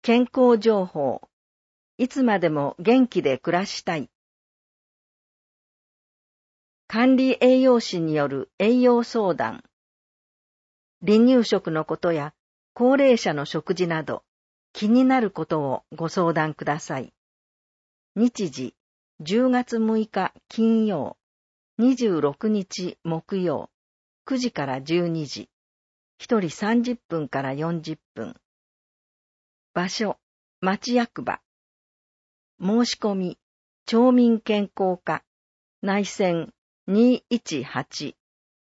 健康情報。いつまでも元気で暮らしたい。管理栄養士による栄養相談。離乳食のことや高齢者の食事など気になることをご相談ください。日時10月6日金曜、26日木曜、9時から12時、1人30分から40分。場所、町役場。申し込み、町民健康課、内線218。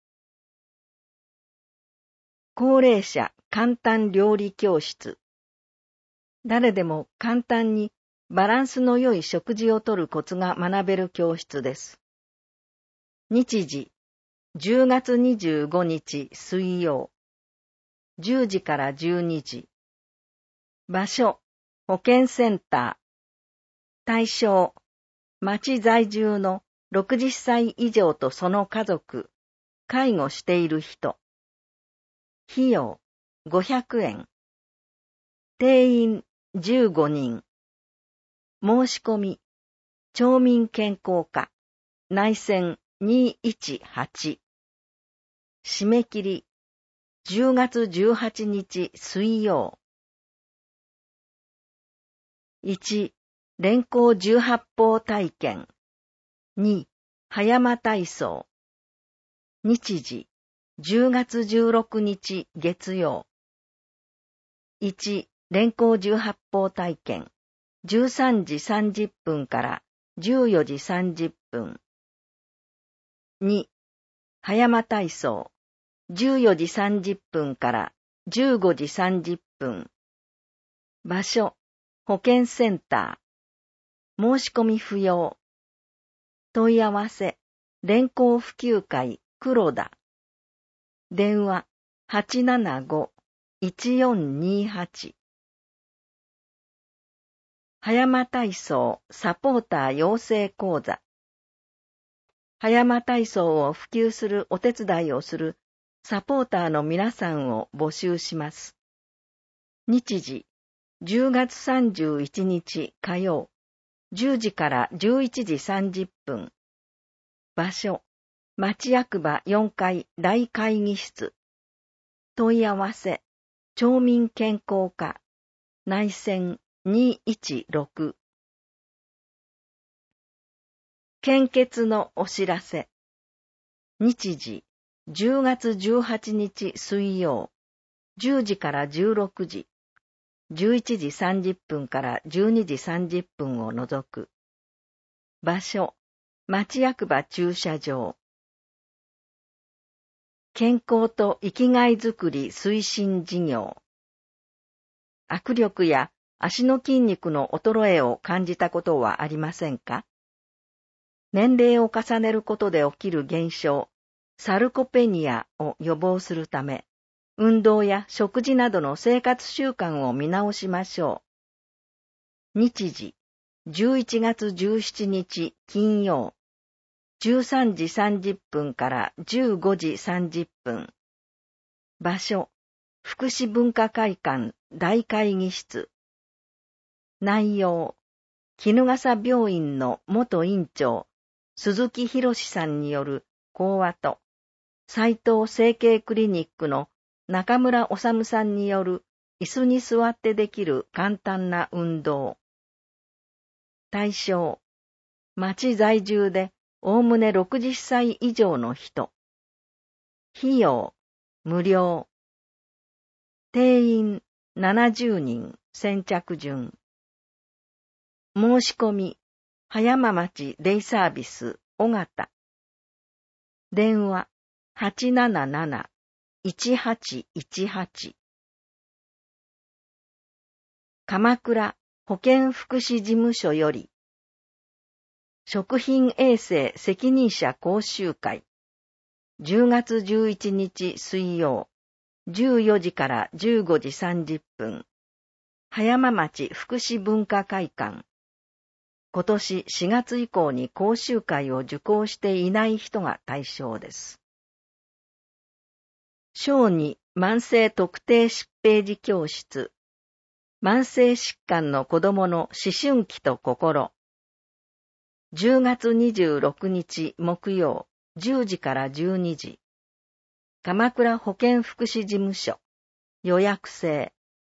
高齢者簡単料理教室。誰でも簡単にバランスの良い食事をとるコツが学べる教室です。日時、10月25日水曜、10時から12時。場所、保健センター。対象、町在住の60歳以上とその家族、介護している人。費用、500円。定員、15人。申し込み、町民健康課、内線218。締め切り、10月18日水曜。1、連行18法体験。2、葉山体操。日時、10月16日月曜。1、連行18法体験。13時30分から14時30分。2、葉山体操。14時30分から15時30分。場所、保健センター。申し込み不要。問い合わせ、連行普及会黒田。電話、875-1428。葉山体操サポーター養成講座。葉山体操を普及するお手伝いをするサポーターの皆さんを募集します。日時、10月31日火曜、10時から11時30分。場所、町役場4階大会議室。問い合わせ、町民健康課、内線216。献血のお知らせ。日時、10月18日水曜、10時から16時、11時30分から12時30分を除く。場所、町役場駐車場。健康と生きがいづくり推進事業。握力や足の筋肉の衰えを感じたことはありませんか？年齢を重ねることで起きる現象、サルコペニアを予防するため、運動や食事などの生活習慣を見直しましょう。日時、11月17日金曜、13時30分から15時30分。場所、福祉文化会館大会議室。内容、衣笠病院の元院長、鈴木博さんによる講話と、斉藤整形クリニックの中村治さんによる椅子に座ってできる簡単な運動。対象、町在住でおおむね60歳以上の人。費用、無料。定員70人先着順。申し込み、葉山町デイサービス、尾形。電話、877-1818。鎌倉保健福祉事務所より、食品衛生責任者講習会。10月11日水曜、14時から15時30分。葉山町福祉文化会館。今年4月以降に講習会を受講していない人が対象です。小児慢性特定疾病児教室。 慢性疾患の子供の思春期と心。10月26日木曜10時から12時。鎌倉保健福祉事務所。予約制。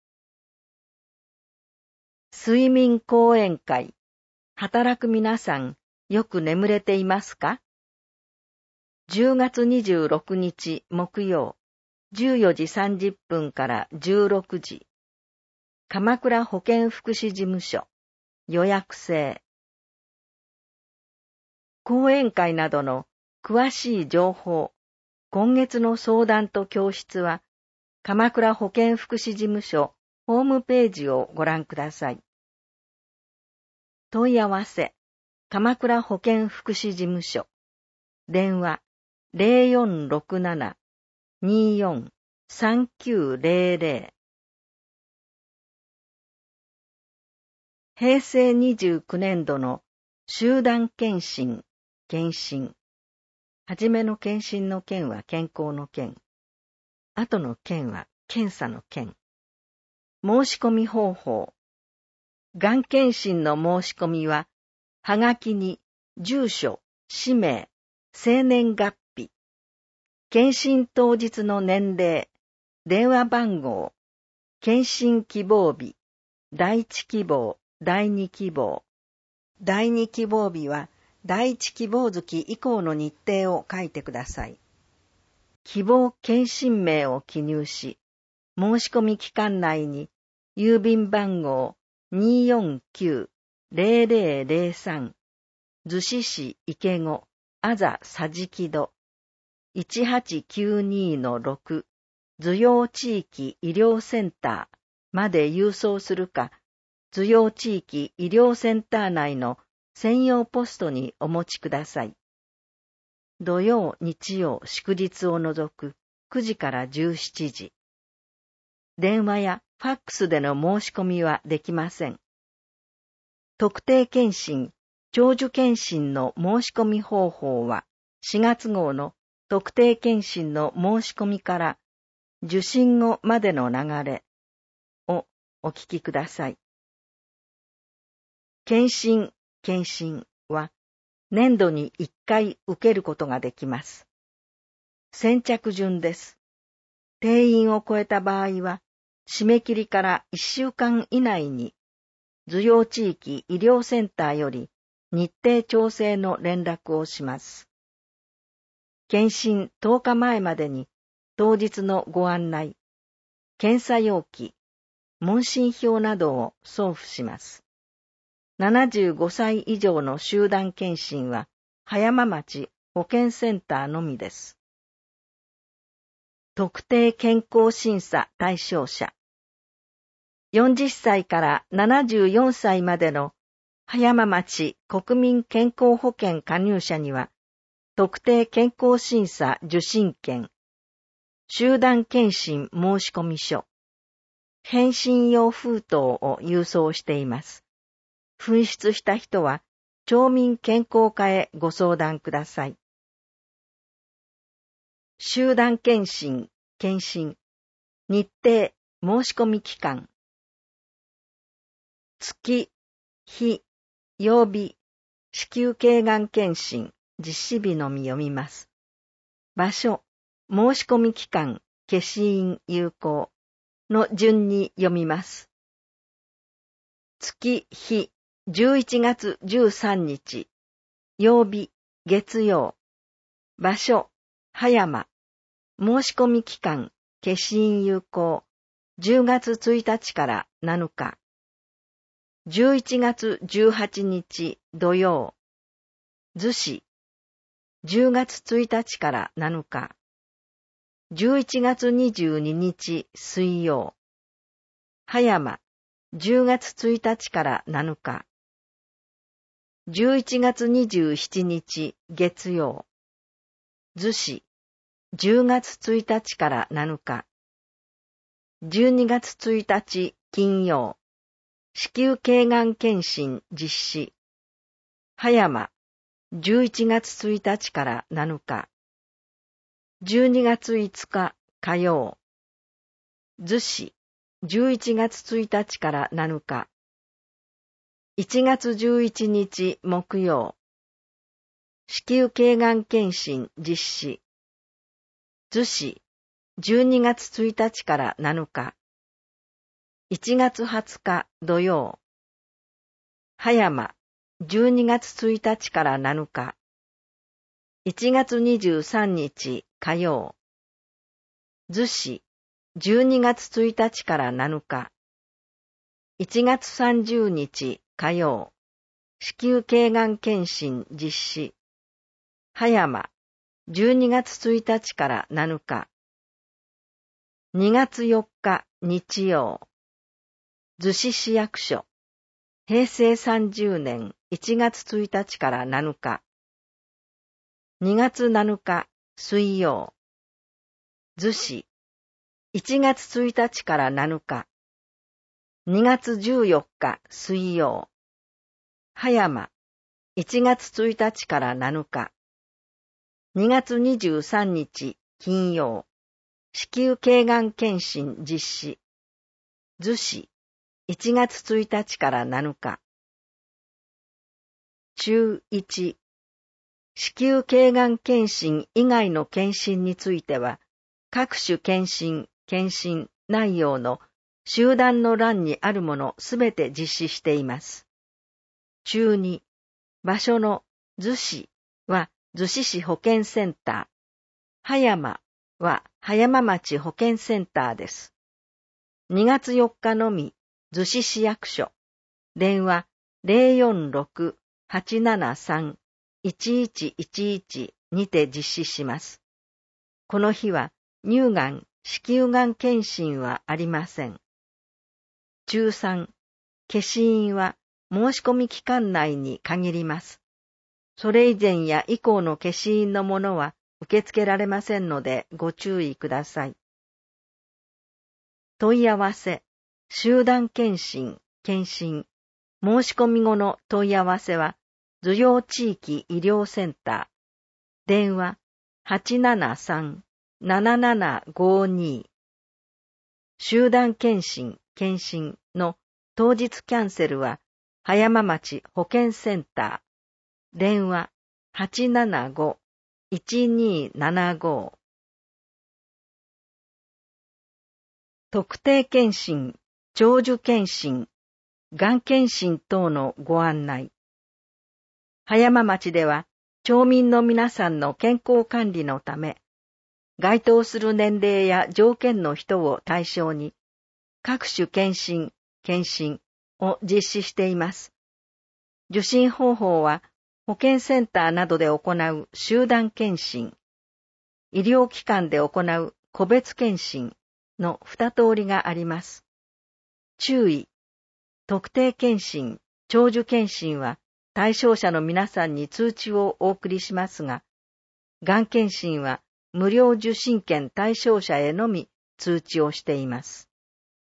睡眠講演会。働く皆さん、よく眠れていますか？ 10 月26日木曜14時30分から16時。鎌倉保健福祉事務所。予約制。講演会などの詳しい情報、今月の相談と教室は、鎌倉保健福祉事務所ホームページをご覧ください。問い合わせ、鎌倉保健福祉事務所。電話、0467-24-3900。平成29年度の集団検診、検診。はじめの検診の検は健康の検。後の検は検査の検。申し込み方法。がん検診の申し込みは、はがきに住所、氏名、生年月日、検診当日の年齢、電話番号、検診希望日、第一希望、第二希望。第二希望日は、第一希望月以降の日程を書いてください。希望検診名を記入し、申し込み期間内に、郵便番号 249-0003、逗子市池子、あざさじきど、1892-6、図用地域医療センターまで郵送するか、図用地域医療センター内の専用ポストにお持ちください。土曜、日曜、祝日を除く9時から17時。電話やファックスでの申し込みはできません。特定健診、長寿健診の申し込み方法は4月号の特定健診の申し込みから受診後までの流れをお聞きください。検診は年度に1回受けることができます。先着順です。定員を超えた場合は、締め切りから1週間以内に、図用地域医療センターより日程調整の連絡をします。検診10日前までに当日のご案内、検査要記、問診票などを送付します。75歳以上の集団検診は、葉山町保健センターのみです。特定健康審査対象者。40歳から74歳までの葉山町国民健康保険加入者には、特定健康審査受診券、集団検診申込書、返信用封筒を郵送しています。紛失した人は、町民健康課へご相談ください。集団検診、検診、日程、申し込み期間。月、日、曜日、子宮頸がん検診、実施日のみ読みます。場所、申し込み期間、消印有効の順に読みます。月、日、11月13日、曜日、月曜。場所、葉山。申し込み期間、消印有効。10月1日から7日。11月18日土曜。逗子。10月1日から7日。11月22日水曜。葉山。10月1日から7日。11月27日月曜。逗子。10月1日から7日。12月1日金曜。子宮頸がん検診実施。葉山。11月1日から7日。12月5日火曜。逗子。 11月1日から7日。1月11日木曜。子宮頸がん検診実施。逗子、12月1日から7日。1月20日土曜。葉山、12月1日から7日。1月23日火曜。逗子、12月1日から7日。1月30日火曜。子宮頸がん検診実施。葉山、12月1日から7日。2月4日日曜。逗子市役所。平成30年1月1日から7日。2月7日水曜。逗子。1月1日から7日。2月14日水曜。葉山。1月1日から7日。2月23日金曜。子宮頸がん検診実施。逗子。1月1日から7日。中1。子宮頸がん検診以外の検診については、各種検診内容の集団の欄にあるものすべて実施しています。中2。場所の逗子は逗子市保健センター。葉山は葉山町保健センターです。2月4日のみ、逗子市役所。電話 046-873-1111 にて実施します。この日は乳がん、子宮がん検診はありません。中3、消印は申し込み期間内に限ります。それ以前や以降の消印のものは受け付けられませんのでご注意ください。問い合わせ、集団検診、申し込み後の問い合わせは、受容地域医療センター、電話 873-7752。集団検診、の当日キャンセルは、葉山町保健センター、電話 875-1275。特定検診、長寿検診、がん検診等のご案内。葉山町では、町民の皆さんの健康管理のため、該当する年齢や条件の人を対象に、各種検診を実施しています。受診方法は、保健センターなどで行う集団検診、医療機関で行う個別検診の2通りがあります。注意、特定検診、長寿検診は対象者の皆さんに通知をお送りしますが、がん検診は無料受診券対象者へのみ通知をしています。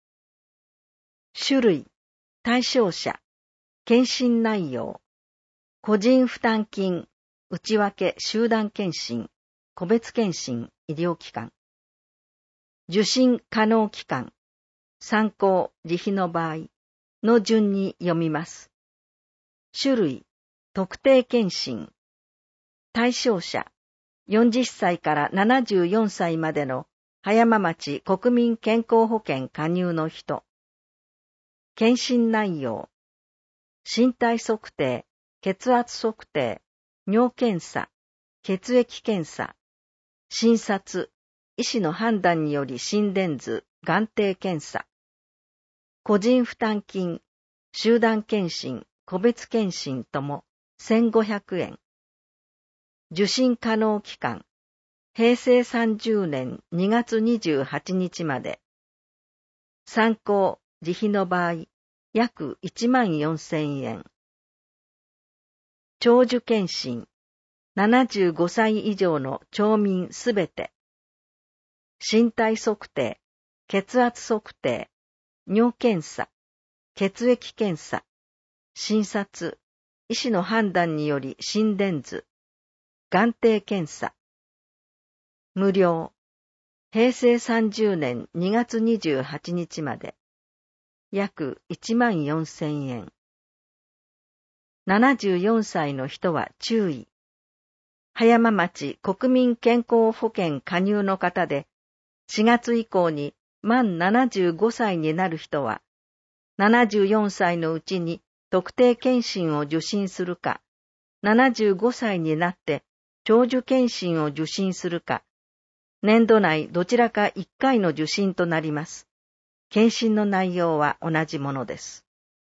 種類、対象者、検診内容、個人負担金、内訳集団検診、個別検診、医療機関。受診可能期間、参考、自費の場合の順に読みます。種類、特定検診。対象者、40歳から74歳までの葉山町国民健康保険加入の人。検診内容、身体測定、血圧測定、尿検査、血液検査、診察、医師の判断により心電図、眼底検査、個人負担金、集団検診、個別検診とも1500円。受診可能期間、平成30年2月28日まで。参考、自費の場合、約14,000円。長寿検診、75歳以上の町民すべて。身体測定、血圧測定、尿検査、血液検査、診察、医師の判断により心電図、眼底検査。無料。平成30年2月28日まで。 約14,000円。74歳の人は注意。葉山町国民健康保険加入の方で、4月以降に満75歳になる人は、74歳のうちに特定健診を受診するか、75歳になって長寿健診を受診するか、年度内どちらか1回の受診となります。健診の内容は同じものです。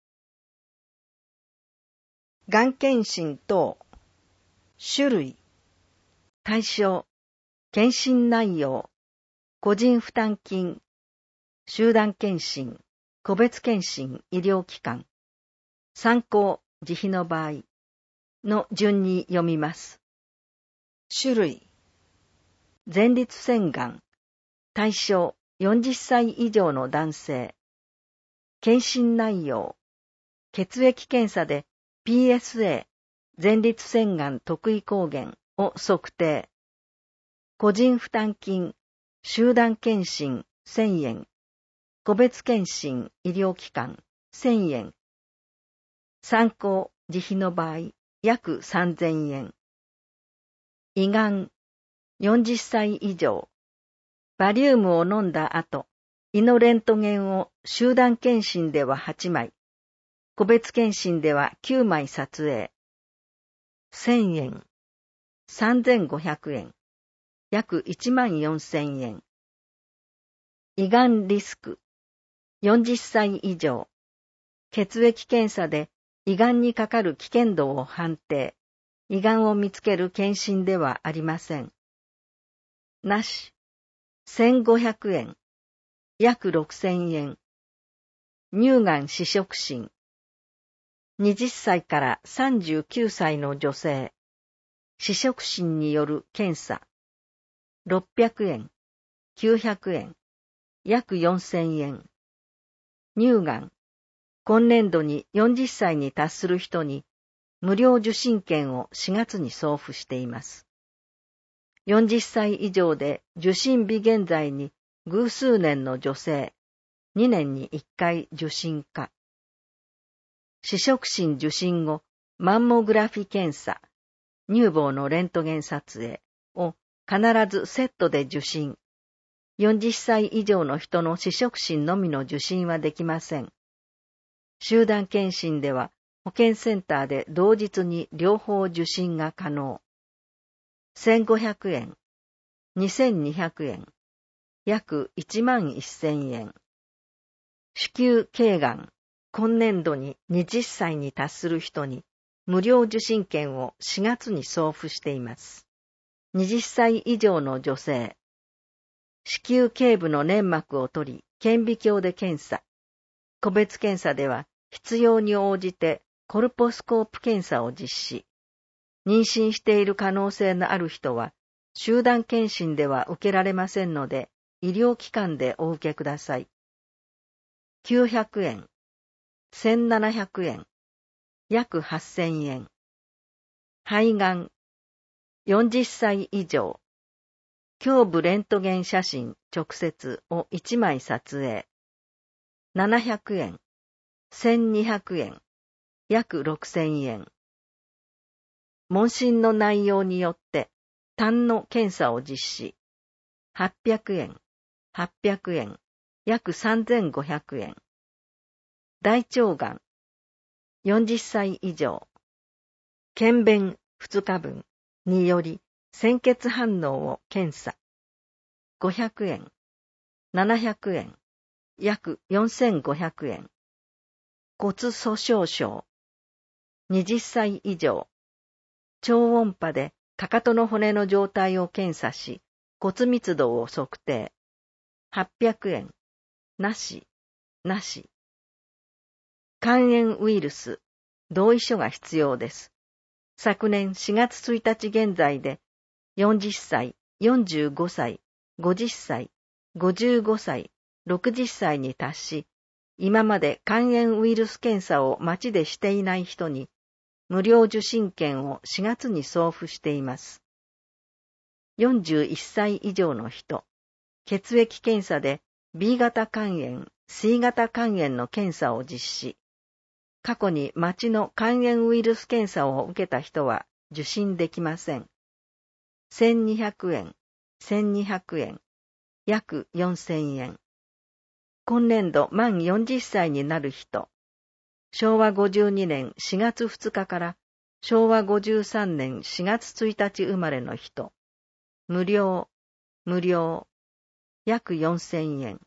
がん検診等、種類、対象、検診内容、個人負担金、集団検診、個別検診、医療機関、参考、自費の場合の順に読みます。種類、前立腺がん、対象、40歳以上の男性。検診内容、血液検査で PSA、前立腺がん特異抗原を測定。個人負担金、集団検診1000円。個別検診医療機関1000円。参考、自費の場合、約3000円。胃がん、40歳以上。バリウムを飲んだ後、胃のレントゲンを集団検診では8枚、個別検診では9枚撮影。1000円、3500円、約14,000円。胃がんリスク、40歳以上。血液検査で胃がんにかかる危険度を判定。胃がんを見つける検診ではありません。なし、1500円、約6000円。乳がん試食診。20歳から39歳の女性。試食診による検査。600円、900円、約4000円。乳がん。今年度に40歳に達する人に無料受診券を4月に送付しています。40歳以上で受診日現在に偶数年の女性、2年に1回受診か。試食診受診後、マンモグラフィ検査、乳房のレントゲン撮影を必ずセットで受診。40歳以上の人の試食診のみの受診はできません。集団検診では保健センターで同日に両方受診が可能。1500円、2200円、約11,000円。子宮頸がん、今年度に20歳に達する人に無料受診券を4月に送付しています。20歳以上の女性。子宮頸部の粘膜を取り、顕微鏡で検査。個別検査では必要に応じてコルポスコープ検査を実施。妊娠している可能性のある人は、集団検診では受けられませんので、医療機関でお受けください。900円、1700円、約8000円。肺がん、40歳以上。胸部レントゲン写真直接を1枚撮影。700円、1200円、約6000円。問診の内容によって痰の検査を実施。800円、800円、約3500円。大腸がん、40歳以上。検便2日分により鮮血反応を検査。500円、700円、約4500円。骨粗しょう症。20歳以上。超音波でかかとの骨の状態を検査し、骨密度を測定。800円。なし、なし。肝炎ウイルス、同意書が必要です。昨年4月1日現在で、40歳、45歳、50歳、55歳、60歳に達し、今まで肝炎ウイルス検査を町でしていない人に、無料受診券を4月に送付しています。41歳以上の人、血液検査で B 型肝炎、C 型肝炎の検査を実施。過去に町の肝炎ウイルス検査を受けた人は受診できません。1200円、1200円、約4000円。今年度満40歳になる人。昭和52年4月2日から昭和53年4月1日生まれの人。無料、約4000円。